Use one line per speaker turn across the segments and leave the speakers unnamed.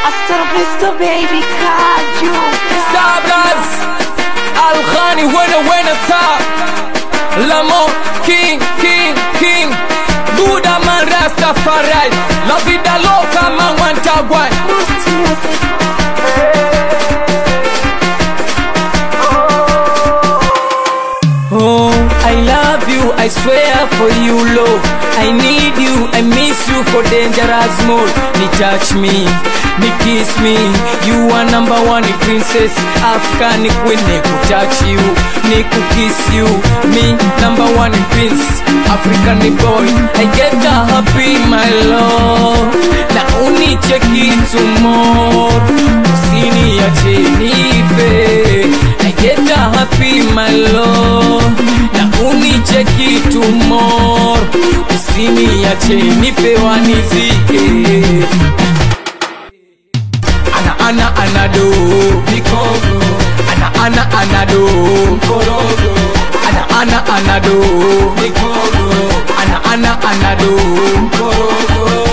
Hasta la vista baby, Kaju
Starbras Al-Khani wena star Lamo King Buddha man Rastafari La vida loca man Wantagwai Oh, I love you, I swear for you, love. I need you, I miss you for dangerous mode. Ni touch me, ni kiss me. You are number one princess, African queen. Ni touch you, ni kiss you. Me number one prince, African boy. I get happy, my love. Na unicheki tomorrow. Usiniache nife. I get happy, my love. Na unicheki tomorrow. Usiniache nipe wanizike. Ana do Nikogo. Ana do Korogo. Ana do Nikogo. Ana do Korogo.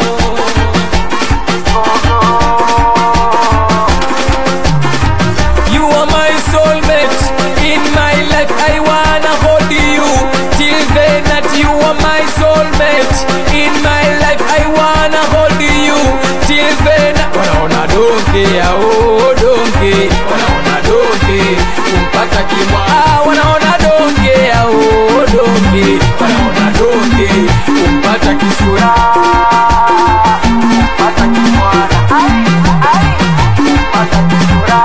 You are my soulmate in my life. I wanna hold you till then. That you are my soulmate in my life. I wanna hold you till then. Wanaona donge oh donge. Wanaona donge kumpata kimwa. Wanaona donge oh donge. Wanaona donge kumpata kisura. Kumpata kimwa. Kumpata kisura.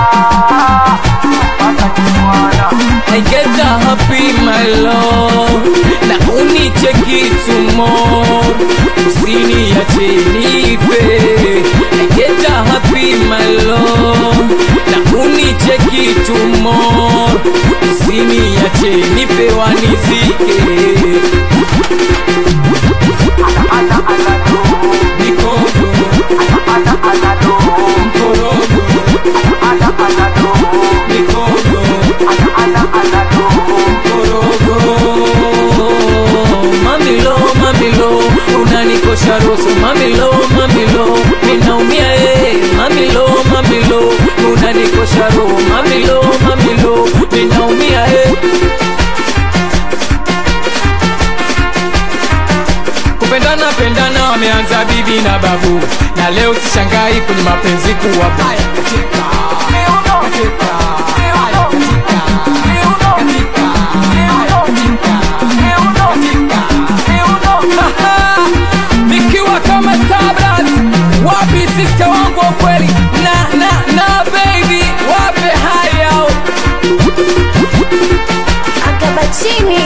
I get happy, my love. Na unicheki tomorrow. Usiniache nife. I get happy, my love. Na unicheki tomorrow. Usiniache nife wanizike. Ana do Nikogo. Ana do Korogo. Ana do Nikogo. Ana do Korogo. Mamilo, unanikosha roho. Mamilo, ninaumia Mamilo, unanikosha roho. Mamilo, ninaumia Kupendana wameanza bibi na babu. Na leo sishangai kwenye mapenzi kuwa baya. Nikiwa kama Starbras, wapi sister wangu wa kweli? Na baby, wapi haya?
Akabachini